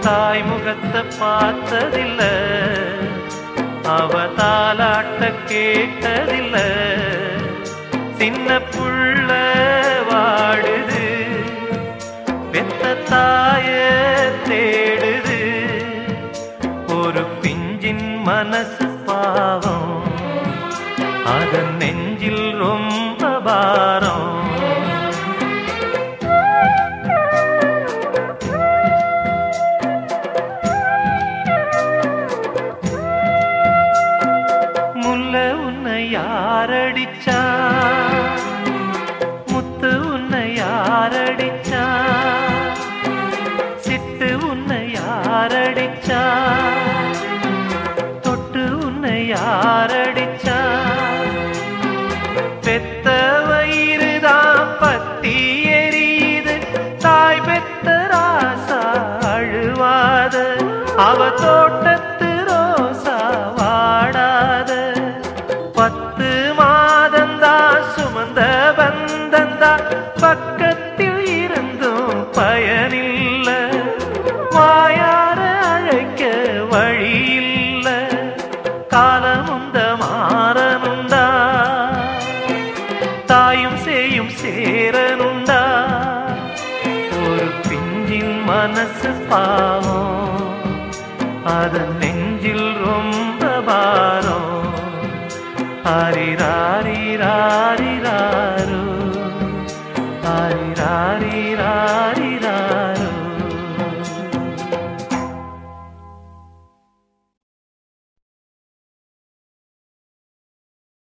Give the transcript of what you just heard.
தாய் முகத்தை பார்த்ததில்ல, அவ தாலாட்ட கேட்டதில்ல. சின்ன புள்ள வாடுது, பெத்த தாய தேடுது. ஒரு பிஞ்சின் மனசு பாவம், அதன் நெஞ்சில் ரொம்ப பாரம். யாரடிச்சா முத்து உன்னை யாரடிச்சா, சிட்டு உன்னை யாரடிச்சா, தொட்டு உன்னை யாரடிச்சா. பெத்த வயிறுதான் பத்தி எரியுது, தாய் பெத்த ராசா அழுவாத, அவ தோட்டத்து ரோசா வாடாத. 10 மாதந்தா சுமந்த பந்தந்தா, பக்கத்தில் இருந்தும் பயனில்ல. வாயார அழைக்க வழியில்ல, காலமுந்த மாறனுண்டா, தாயும் சேயும் சேரனுண்டா. ஒரு பிஞ்சின் மனசு பாவம், அதன் நெஞ்சில் ரொம்ப பாரம். ஹரிரா